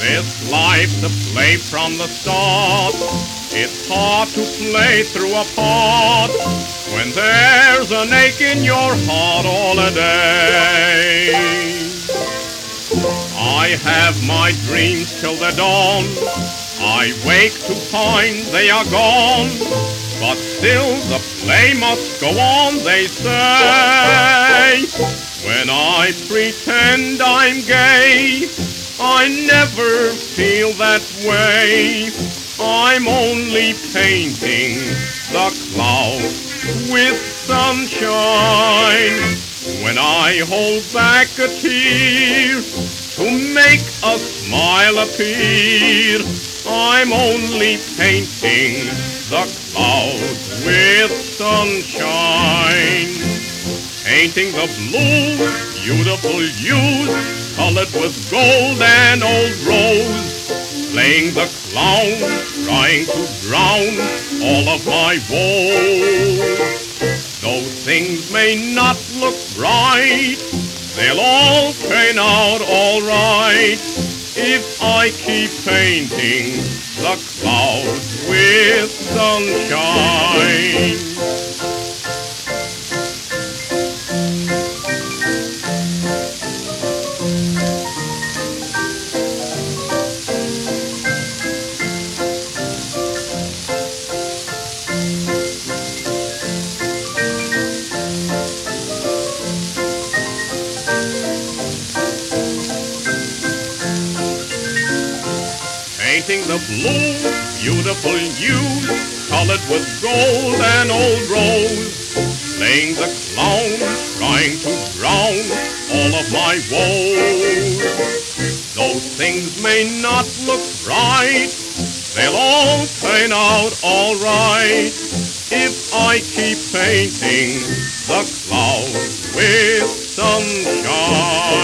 This life's a play from the start. It's hard to play through a part when there's an ache in your heart all a day. I have my dreams till the dawn. I wake to find they are gone. But still the play must go on, they say. When I pretend I'm gay, I never feel that way. I'm only painting the clouds with sunshine. When I hold back a tear to make a smile appear, I'm only painting the clouds with sunshine. Painting the blue, beautiful hues, colored with gold and old rose. Playing the clown, trying to drown all of my woes. Though things may not look bright, they'll all turn out all right if I keep painting the clouds with sunshine. Painting the blue, beautiful hues, colored with gold and old rose. Playing the clown, trying to drown all of my woes. Though things may not look right, they'll all turn out all right if I keep painting the clouds with sunshine.